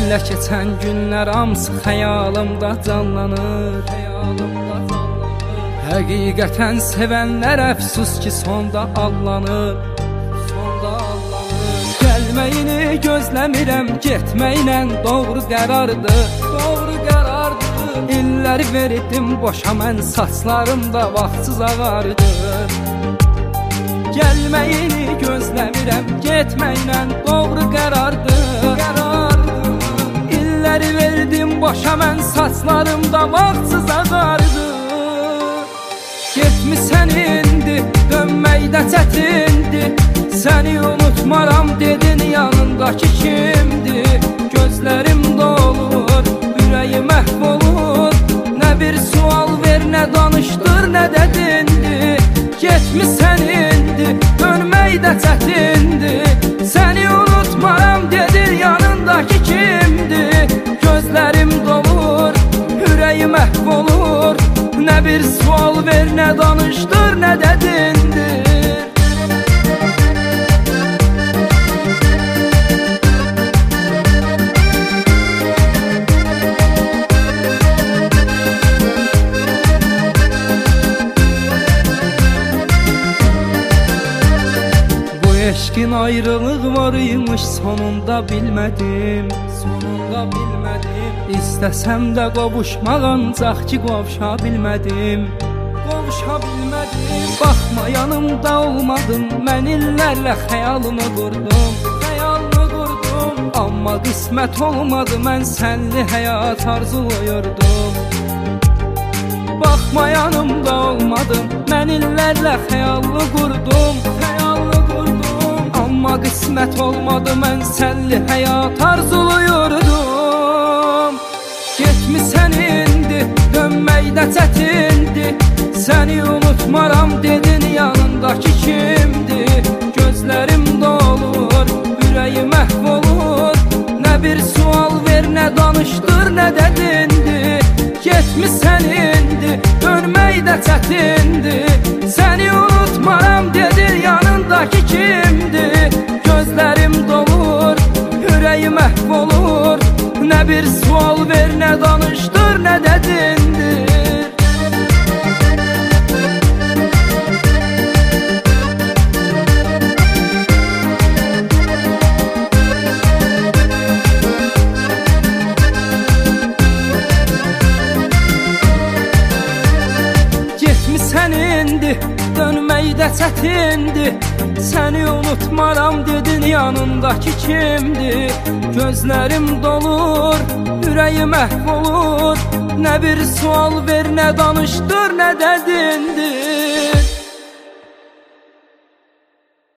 Senlə keçən günlər hamısı xəyalımda canlanır. Həqiqətən sevənlər əfsus ki sonda allanır. Gəlməyini gözləmirəm, getməklə doğru qərardır. İllər verdim boşa mən, saçlarımda vaxtsız ağardı. Gəlməyini gözləmirəm, getməklə doğru qərardır. İllər verdim boşa mən, saçlarımda vaxtsız ağardı. Getmisən indi, dönməkdə çətindir. Səni unutmaram dedin, yanındakı kimdir? Gözlərim dolur, ürəyim məhv olur. Nə bir sual ver, nə danışdır, nə də dindir. Getmisən indi, dönməkdə çətindir. Səni unutmaram dedin, yanındakı kimdir? Gözlərim dolur, ürəyim məhv olur. Nə bir sual ver, nə danışdır, nə də dindir. Eşkin ayrılıq var imiş, sonunda bilmədim. İstəsəm də qovuşmaq ancaq ki qovuşa bilmədim. Baxma yanımda olmadın, mən illərlə xəyalını qurdum. Amma qismət olmadı, mən sənli həyat arzuluyordum. Baxma yanımda olmadın, mən illərlə xəyalını qurdum. Amma qismət olmadı, mən sənli həyat arzuluyordum. Getmisən indi, dönməkdə çətindir. Səni unutmaram dedin, yanındakı kimdir? Gözlərim dolur, ürəyim məhv olur. Nə bir sual ver, nə danışdır, nə də dindir. Getmisən indi, dönməkdə çətindir. Səni unutmaram dedin, yanındakı kimdir? Gözlərim dolur, ürəyim məhv olur. Nə bir sual ver, nə danışdır, nə də dindir. Getmisən indi, dönməkdə çətindir. Səni unutmaram dedin, yanındakı kimdir? Gözlərim dolur, ürəyim məhv olur. Nə bir sual ver, nə danışdır, nə də dindir.